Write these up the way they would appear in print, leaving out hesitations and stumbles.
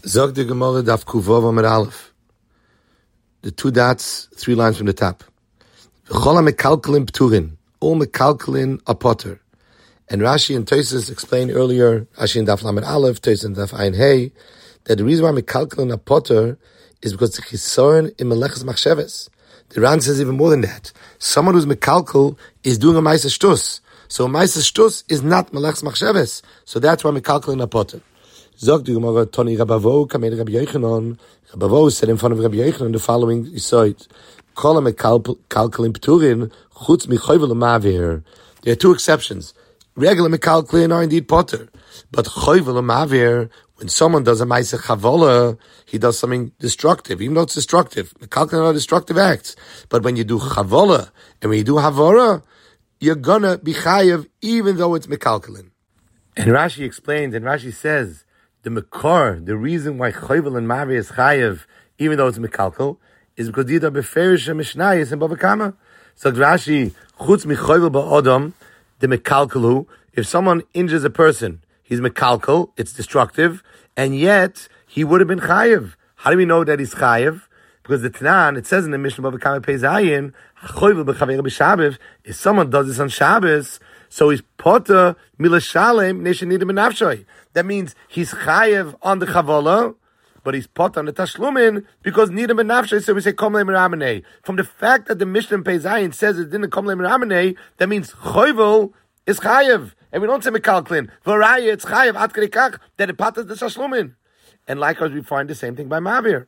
Zog the Gemara daf Kuvov Amar Aleph. The two dots, 3 lines from the top. V'chol mekalkalin pturin. All mekalkalin a potter. And Rashi and Tosfos explained earlier, Rashi in daf Lamed Aleph, Tosfos in daf Ayin Hey, that the reason why mekalkalin a potter is because the chisoron in melechas machsheves. The Ran says even more than that. Someone who's mekalkal is doing a ma'aser shtus. So a ma'aser shtus is not melechas machsheves. So that's why mekalkalin a potter. Zog the Gemara, Toni Rabavo, Kamed Rabbi Yochanan. Rabavo said in front of Rabbi Yochanan the following aside: Kol mekalkalin pturin chutz michoyvel ma'avir. There are two exceptions. Regular mekalkalin are indeed potter, but choyvel ma'avir, when someone does a ma'aser chavola, he does something destructive, even though it's destructive. Mekalkalin are destructive acts, but when you do chavola and when you do havora, you're gonna be chayev even though it's mekalkalin. And Rashi explains, and Rashi says, the Mekor, the reason why Choyvel and Mavi is Chayev, even though it's Mekalkal, is because these are Beferish and Mishnayis and Bava Kama. So Rashi, Chutz Michoyvel Ba'odam, the Mekalkalu, if someone injures a person, he's Mekalkal, it's destructive, and yet he would have been Chayev. How do we know that he's Chayev? Because the Tanan, it says in the Mishnah Bava Kama Peizayin, Choyvel B'Chaver B'Shabbos, if someone does this on Shabbos, so he's potter milashalem neshenida benafshoy. That means he's chayev on the chavola, but he's potter on the tashlumin because nida benafshoy. So we say kom le'meramene. From the fact that the Mishnah in Peizayin says it didn't kom le'meramene, that means choyvel is chayev, and we don't say mekalklin. V'raya it's chayev at kedekach that it potters the tashlumin. And likewise we find the same thing by mavir.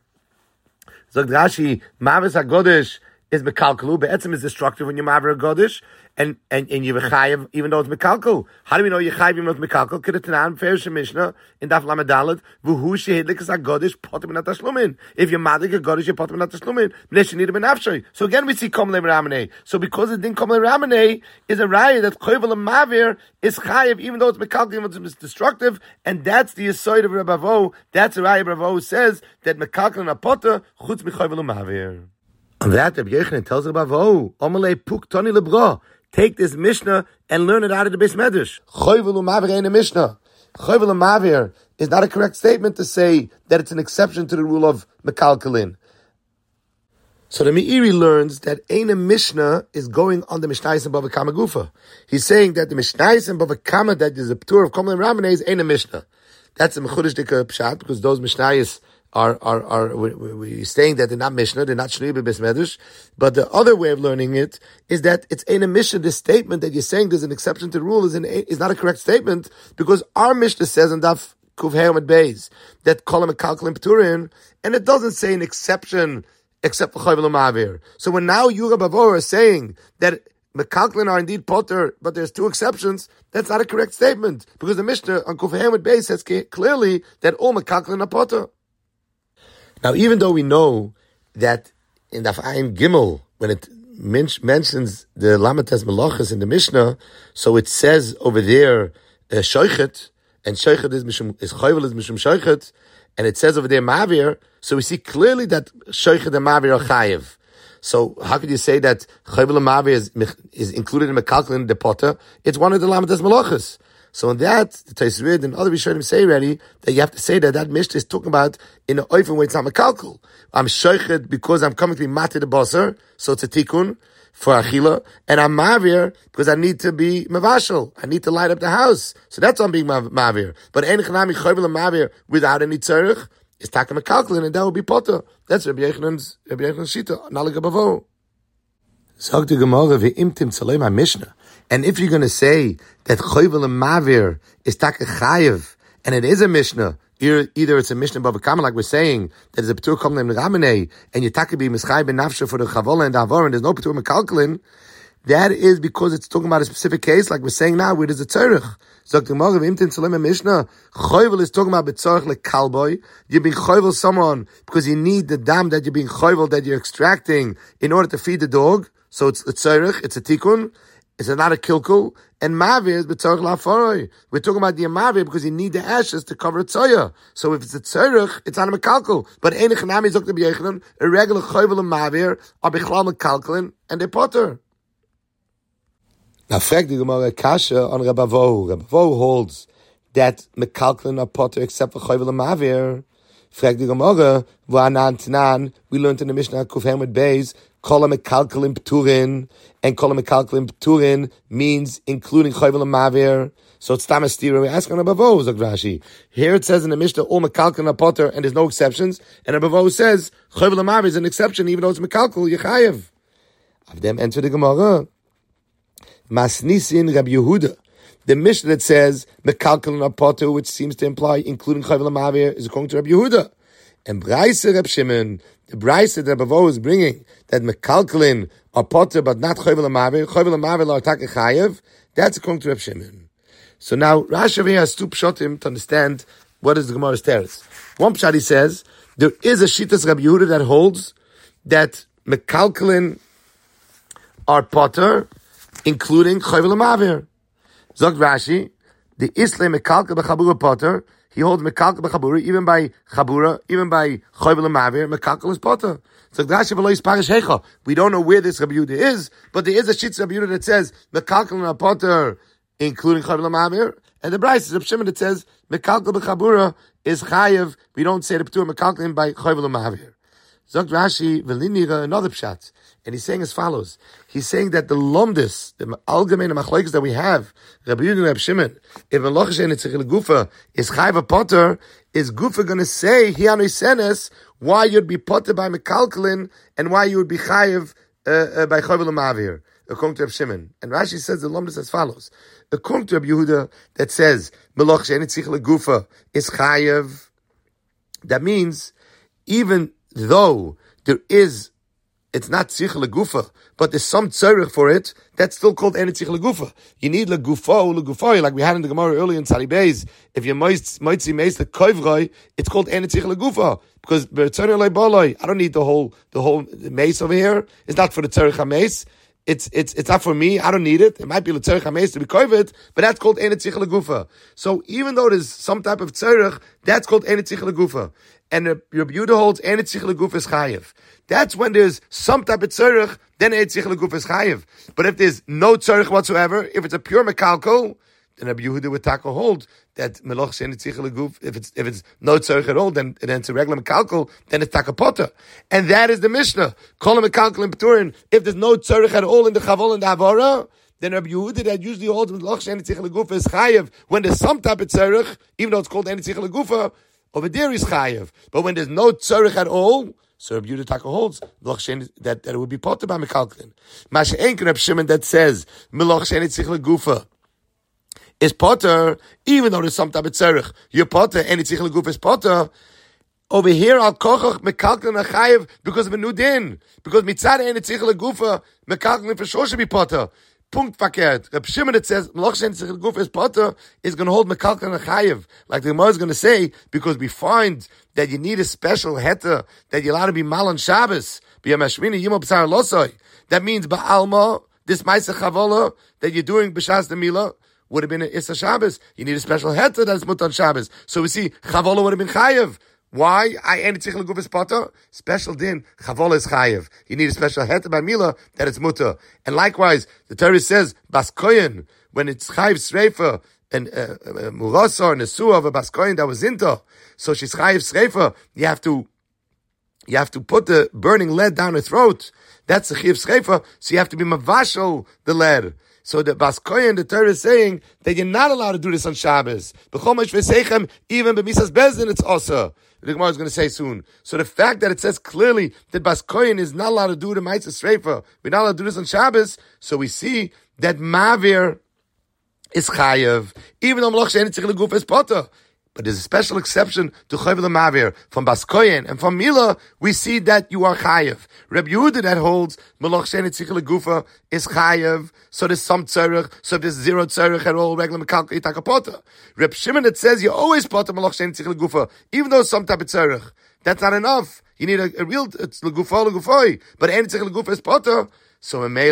Zog Rashi, mavis hagodesh is mekalkalu, be'etzim is destructive when you mavir a godesh. And you're chayiv even though it's mekalkal. How do we know you're chayiv even though it's mekalkal? Kedetanan Ferish Mishnah in Daf Lamed Daled v'hu shehidlikas hagodesh potem min hatashlumin. If you're madlik a godesh, you're potem min hatashlumin. Neshenida benafshoy. So again we see kom le'meramene. So because it didn't kom le'meramene is a raya that choyvel and mavir is chayiv even though it's mekalkal, even though it's destructive, and that's the aside of Rabavo. That's the raya Rabavo says that mekalkal and a potter chutz michoyvel and mavir. On that Rabbi Yochanan tells Rabavo, Omalei puk toni lebra. Take this Mishnah and learn it out of the Beis Medrash. Choyvel u'mavir ain't a Mishnah. Choyvel u'mavir is not a correct statement to say that it's an exception to the rule of mekalkalin. So the Meiri learns that ain't a Mishnah is going on the Mishnayos and Bava Kama Gufa. He's saying that the Mishnayos and Bava Kama that is a ptur of Kom le'meramene ain't a Mishnah. That's a mechudesh dika pshat because those Mishnayos we're saying that they're not Mishnah, they're not Shnei Beis Medrash. But the other way of learning it is that it's in a Mishnah. This statement that you're saying there's an exception to the rule is not a correct statement because our Mishnah says in Daf Kuvhei Amud Beis that Kol mekalkalin pturin, and it doesn't say an exception except for Choyvel u'mavir. So when now you Rabavo are saying that mekalkalin are indeed potter, but there's 2 exceptions, that's not a correct statement because the Mishnah on Kuvhei Amud Beis says clearly that all mekalkalin are potter. Now, even though we know that in Daf Ayin Gimel, when it mentions the Lamates Melachas in the Mishnah, so it says over there, Shoichet, and Shoichet is Choyvel is Mishum Shoichet, and it says over there Mavir, so we see clearly that Shoichet and Mavir are Chayev. So how could you say that Choyvel and Mavir is included in Mekalkalin the potter? It's one of the Lamates Melachas. So in that, the Tosfos and other Rishonim say already that you have to say that Mishnah is talking about in an oifen where it's not mekalkal. I'm shoichet because I'm coming to be matir the basar, so it's a tikkun for achila, and I'm mavir because I need to be mavashal. I need to light up the house. So that's why I'm being mavir. But ein chanami choyvel and mavir without any tzarich is taka mekalkalin, and that would be potter. That's Rabbi Yochanan's shita, nalig abavo. Zog the Gemara ve'imtim tzalei my Mishnah. And if you're going to say that Choyvel and Mavir is taka chayev, and it is a Mishnah, either it's a Mishnah Bava Kama, like we're saying, that is a P'tur Kom le'meramene, and you taka be mischai ben nafsha for the Chavola and the Havor, and there's no P'tur mekalkalin, that is because it's talking about a specific case, like we're saying now, where there's a tzarech. Zog the Gemara ve'imtim tzalei my Mishnah. Choyvel is talking about b'tzarech lekalboy. You're being Choyvel someone because you need the dam that you're being Choyvel, that you're extracting in order to feed the dog. So it's a tzarech, it's a tikkun. It's not a kilkul, and mavir is b'tzarech la'afaroi. We're talking about the mavir because you need the ashes to cover a tzoya. So if it's a tzarech, it's not a mekalkul. But ein chanami zok Rabbi Yochanan, a regular choyvel and mavir are bichlal mekalkulin, and they're potter. Now, frag the Gemara kasha on Rabavo. Rabavo holds that mekalklin are potter except for choyvel and mavir. Frag the Gemara, we learned in the Mishnah Kuf Hamid Beis, Kol HaMekalkelim Pturin, and Kol HaMekalkelim Pturin means including Chayvel and Mavir. So it's Tamastira. We ask on Abavo, Zog Rashi. Here it says in the Mishnah, all Mekalkel and Potter, and there's no exceptions. And Abavo says, Chayvel and Mavir is an exception, even though it's Mekalkel, Yechayev. Of them enter the Gemara. Masnisin Rabbi Yehuda. The Mishnah that says Mekalkel and Potter, which seems to imply including Chayvel and Mavir, is according to Rabbi Yehuda. And Braise Reb Shimon, the Braise that Abavo is bringing, that Mekalkelin are Potter, but not Chayvel and Mavir are Taka Chayev, that's according to Reb Shimon. So now Rashi over here has two pshatim to understand what is the Gemara's teretz. One pshat, he says there is a shittas Rabbi Yehuda that holds that Mekalkelin are Potter, including Chayvel and Mavir. Zog Rashi, the Isle Mekalkel b'Chabura Potter, he holds Mekalkel b'Chabura, even by Chabura, even by Chayvel and Mavir, Mekalkel is Potter. Zog Rashi v'lo yisparish hecha. We don't know where this Rabbi Yehuda is, but there is a shittas Rabbi Yehuda that says Mekalkelin are Potter, including Chayvel and Mavir, and the Braise is Reb Shimon that says Mekalkel b'Chabura is Chayev. We don't say the Ptur Mekalkelin by Chayvel and Mavir. Zog Rashi v'linira another pshat, and he's saying as follows. He's saying that the lomdus, the algemein machlokes that we have, Rabbi Yehuda and Reb Shimon, if Meloch she'en tzrichel gufa is Chayev a Potter, is Gufa going to say hianu senes why you'd be Potter by Mekalkelin and why you would be Chayev by Chayvel and Mavir, according to Reb Shimon. And Rashi says the lomdus as follows. According to Rabbi Yehuda, that says Meloch she'en tzrichel gufa is Chayev. That means even though it's not tzich legufa, but there's some tzorich for it, that's still called en tzich legufa. You need legufo, like we had in the Gemara earlier in Tzadi Beis. If you moitzi meis the koivroi, it's called en tzich legufa, because I don't need the whole mace over here. It's not for the tzorich hameis. It's not for me. I don't need it. It might be l'tzorich hameis to be kovet, but that's called en tzich legufa. So even though there's some type of tzorich, that's called en tzich legufa. And Rabbi Yehuda holds en tzich legufa is chayev. That's when there's some type of tzorich, then en tzich legufa is chayev. But if there's no tzorich whatsoever, if it's a pure mekalkel, then Rabbi Yehuda would taka hold that meloch she'en tzich leguf. If it's no tzorich at all, then it's a regular mekalkel, then it's taka potter. And that is the Mishnah. Kol mekalkel in Peturin. If there's no tzorich at all in the chavol and the avora, then Rabbi Yehuda that usually holds meloch she'en tzich legufa is chayev. When there's some type of tzorich, even though it's called en tzich legufa, over there is chayev. But when there's no tzorich at all, so Rabbi Yehuda taka holds that it would be potter by mekalkelin. Masha'enk Reb Shimon that says meloch she'en tzich legufa is potter, even though there's some type of tzorich. You're potter, and it's tzich legufa is potter. Over here, al kochach mekalkelin achayev because of a new din. Because mitzad and it's tzich legufa mekalkelin for sure should be potter. Punkt verkehrt. Reb Shimon that says meloch she'en tzich legufa is potter is going to hold mekalkelin achayev, like the Gemara is going to say, because we find that you need a special heter that you're allowed to be mal on Shabbos. That means ba'alma, this ma'aseh chavola that you're doing b'shas the milah would have been an Issa Shabbos. You need a special heter that's mut on Shabbos. So we see chavola would have been chayev. Why? Special din, chavola is chayev. You need a special heter by milah that it's mutter. And likewise, the Torah says bas kohen when it's chayev sreifa and murasa or nesua of a bas kohen that was into. So she's chayev sreifa. You have to put the burning lead down her throat. That's the chayev sreifa. So you have to be mavashal the lead. So the Bas Kohen, the Torah is saying that you're not allowed to do this on Shabbos. Even b'misas bezdin, it's also. The Gemara is going to say soon. So the fact that it says clearly that Bas Kohen is not allowed to do the Ma'aseh Sreifa, we're not allowed to do this on Shabbos, so we see that Mavir is Chayev, even though Meloch she'en tzich leguf is Potter. But there's a special exception to Chayvel and Mavir. From Bas Kohen and from Milah, we see that you are Chayev. Reb Yehuda that holds Meloch she'en tzich legufa is Chayev. So there's some tzorich. So if there's zero tzorich at all, regular mekalkel itaka potter. Reb Shimon that says you always potter Meloch she'en tzich legufa, even though some type of tzorich. That's not enough. You need a real legufa legufoi. But en tzich legufa is potter. So in Mela,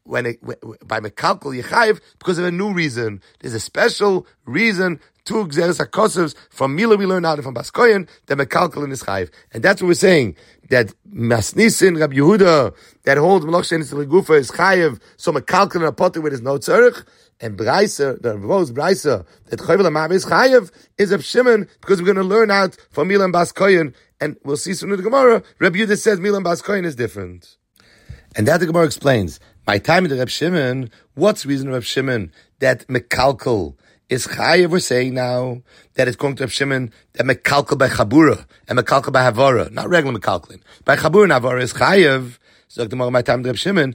by mekalkel yechayev because of a new reason. There's a special reason to Gzeres HaKosovs from Mila we learn out from Baskoyan that mekalkel is chayev, and that's what we're saying, that Masnisin Rabbi Yehuda that holds Malach Shein Tzich Legufa is chayev, so mekalkel in a potter where there's no tzarich, and Braisa, the Rose Braisa that Chovel HaMav is chayev is Reb Shimon, because we're going to learn out from Mila and Baskoyan, and we'll see soon in the Gemara. Rabbi Yehuda says Mila and Baskoyan is different. And that the Gemara explains. My time in the Reb Shimon, what's the reason of Reb Shimon that mekalkel is chayev? We're saying now that it's going to Reb Shimon that mekalkel by chabura and mekalkel by havara, not regular mekalkelin. By chabura and havara is chayev. So the Gemara, my time in the Reb Shimon,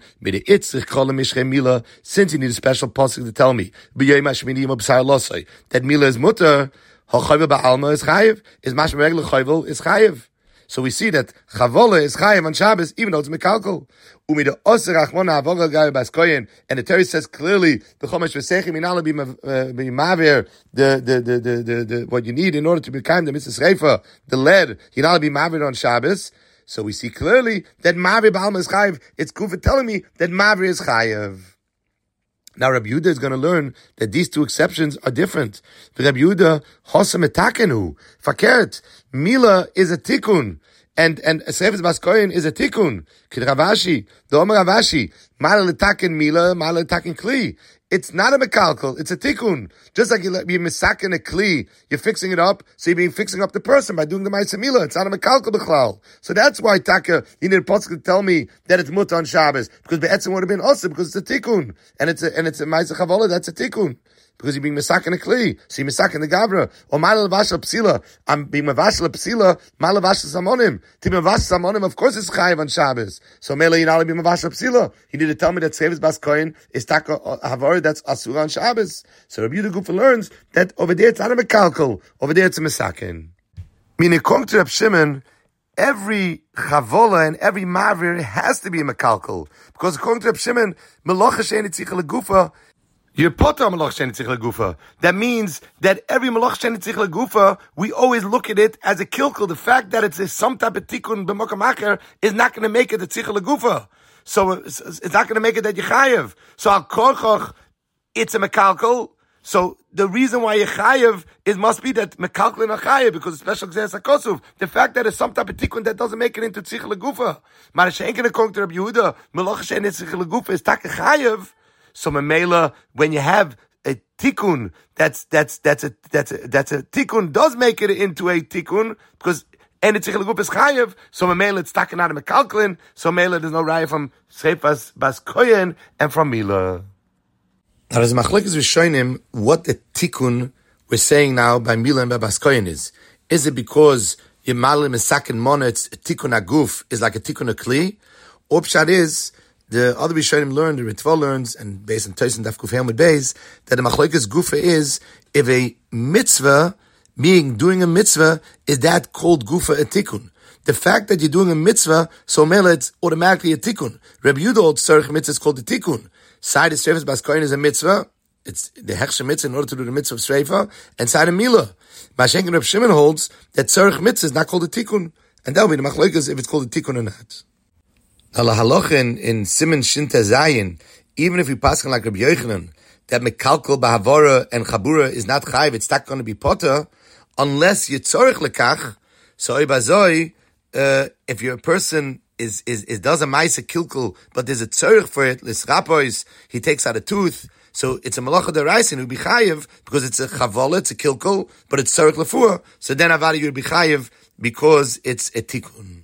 since you need a special pasuk to tell me that mila is mutter, ha'chayvel ba'alma is chayev, is mashma regular chayvel is chayev. So we see that Chavola is chayev on Shabbos, even though it's mekalkel. And the Torah says clearly the chomesh v'sechim inala b'maver the what you need in order to become the mitzvah reifa, the lead inala b'maver on Shabbos. So we see clearly that maver b'alma is chayev. It's good for telling me that maver is chayev. Now Rabbi Yehuda is going to learn that these two exceptions are different. Rabbi Yehuda, Hosam etakenu, fakert, Mila is a tikkun, and Seifes Baskoyin is a tikkun. Kid Ravashi, the Omer Ravashi, Mala letaken Mila, Mala letaken Kli. It's not a mekalkel, it's a tikkun. Just like you're misaken a kli, you're fixing it up, so you're fixing up the person by doing the ma'aseh milah. It's not a mekalkel b'chlal. So that's why Taka, you need a pasuk to tell me that it's mutter on Shabbos, because be'etzim would have been awesome, because it's a tikkun, and it's a ma'aseh chavola, that's a tikkun. Because you're being misaken a kli, so you're misaken the gavra. Or ma'al levashal psila, I'm being mavashal psila, ma'al levashal samonim. To be mavashal samonim, of course it's chayiv on Shabbos. So mele you're not be mavashal psila. You need to tell me that Seifes Baskoyin is taka havar that's asura on Shabbos. So Rabbi Yehuda Gufa learns that over there it's not a mekalkel, over there it's a misaken. Meaning, according to Reb Shimon, every chavola and every mavir has to be a mekalkel, because according to Reb Shimon, melacha she'en tzich legufa. You're potter malach she'en tzich legufa. That means that every malach she'en tzich legufa, we always look at it as a kilkel. The fact that it's some type of tikkun b'mokam acher is not going to make it a tzich legufa. So it's not going to make it that you chayev. So al korchoch, it's a mekalkel. So the reason why you chayev must be that mekalkel and a chayev, because it's special Gzeres HaKosov. The fact that it's some type of tikkun that doesn't make it into tzich legufa. Mar she'en according to Rabbi Yehuda, malach she'en tzich legufa is tak chayev. So Mamela, when you have a tikkun, that's a tikkun does make it into a tikkun, because and it's tzich is chayev. So Mamela, it's taken out of mekalklin. So Mamela, there's no raya from Seifes Baskoyin and from Mila. Now there's machlekes rishonim what the tikkun we're saying now by Mila and by Baskoyin is. Is it because Yemalim is sakin mona, it's a tikkun aguf, is like a tikkun akli? Or pshat is, the other Rishonim learned, the Ritva learns, and based on Tosin Daf Kuf Hamud Beis, that the machlokes gufa is, if a mitzvah, meaning doing a mitzvah, is that called gufa a tikkun? The fact that you're doing a mitzvah, so mele, it's automatically a tikkun. Rabbi Yehuda holds tzarich mitzvah is called a tikkun. Side of Seifes Baskoyin is a mitzvah, it's the hechsher mitzvah in order to do the mitzvah of Sreifa, and side of Milah. Mashenkin Reb Shimon holds that tzarich mitzvah is not called a tikkun, and that will be the machlokes if it's called a tikkun or not. Allah halachin in Siman Shinta Zayin, even if we pass like Rabbi Yochanan, that mekalkel b'havara and chabura is not chayiv, it's not going to be potter, unless you tzorich lekach. So ibazoi, if you're a person is does a ma'aseh kilkel, but there's a tzorich for it, l'srapois, he takes out a tooth, so it's a malacha deraisa and it would be chayiv because it's a chavola, it's a kilkel, but it's tzorich lefua. So then avadi you would be chayiv because it's a tikkun.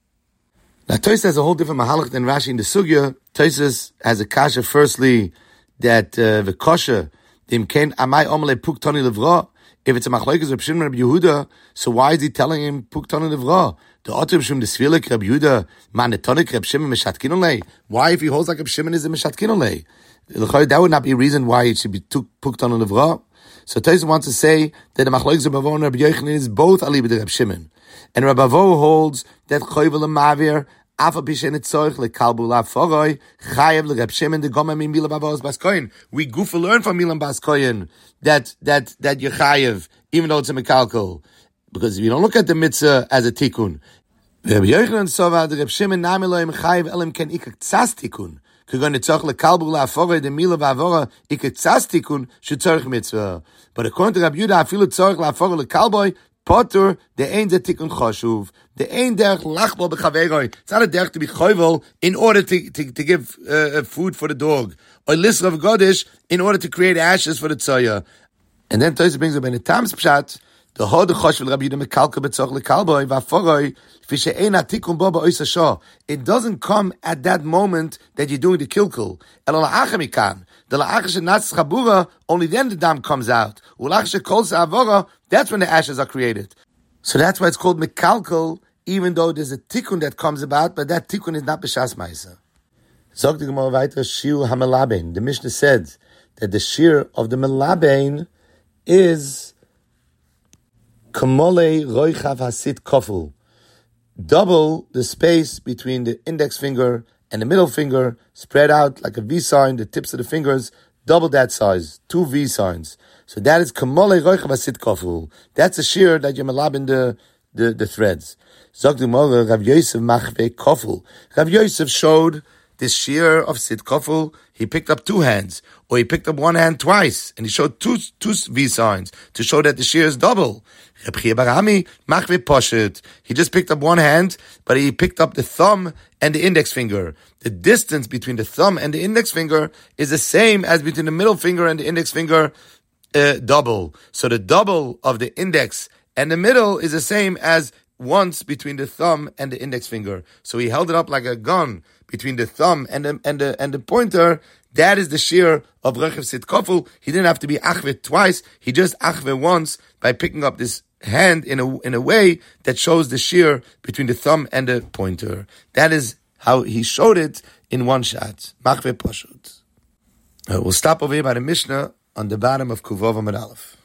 Now, Tosfos has a whole different mahalach than Rashi in the Sugya. Tosfos has a kasha, firstly, that the kosher, imken amai omele puktoni levra. If it's a machlokes Reb Shimon Reb Yehuda, so why is he telling him puktoni levra? The otem shum desvilik Reb Yehuda manetonik Reb Shimon meshatkinolei. Why, if he holds like Reb Shimon, is a meshatkinolei? That would not be a reason why it should be puktoni levra. So Tosfos wants to say that the machlokes Reb Avo and Reb Yochanan is both alibi to Reb Shimon. And Reb Avo holds that choyvel mavir afa bishen etzoich lekalbu laforoi chayev leReb Shimon the gomem in Mila Bavos Baskoyin. We goof learn from Mila Baskoyin that you're chayev even though it's a mekalkel, because if you don't look at the mitzvah as a tikkun. Reb Yochanan sova the Reb Shimon nami loim chayev elim ken ikak tzas tikkun. Kagon tzach lekalbu la'afora the mila v'avora iketzas tikun shetzarich mitzvah. But according to Rabbi Yehuda, afilu tzarich la'afora lekalboi potter the ein the tikun chashuv. The ein derech lachbol b'chaveroi. It's not a derech to be choivel in order to give food for the dog. Or lisrav godish in order to create ashes for the tzaya. And then Tosfos brings up in the Tams Pshat, the Hod Choshev Rabbi Yehuda mekalka b'tzarich lekalboi v'aforoi. It doesn't come at that moment that you're doing the kilkul. Only then the dam comes out. That's when the ashes are created. So that's why it's called mekalkal, even though there's a tikkun that comes about, but that tikkun is not b'shas ma'isa. Zog the Gemara weiter, shiur hamelabein. The Mishnah said that the shiur of the melabein is kamolei roichav hasit koful. Double the space between the index finger and the middle finger, spread out like a V sign, the tips of the fingers, double that size, 2 V signs. So that is kamole roichav hasit koful. That's a shear that you malab in the threads. Zog the Gemara, Rav Yosef machve koful. Rav Yosef showed this shear of sit koful. He picked up 2 hands, or he picked up 1 hand twice, and he showed two V signs to show that the shear is double. He just picked up 1 hand, but he picked up the thumb and the index finger. The distance between the thumb and the index finger is the same as between the middle finger and the index finger, double. So the double of the index and the middle is the same as once between the thumb and the index finger. So he held it up like a gun between the thumb and the pointer. That is the shear of Roichav Sit Koful. He didn't have to be achve twice. He just achve once by picking up this hand in a way that shows the shear between the thumb and the pointer. That is how he showed it in one shot. Machve Pashut. We'll stop over here by the Mishnah on the bottom of Kuvov Amud Aleph.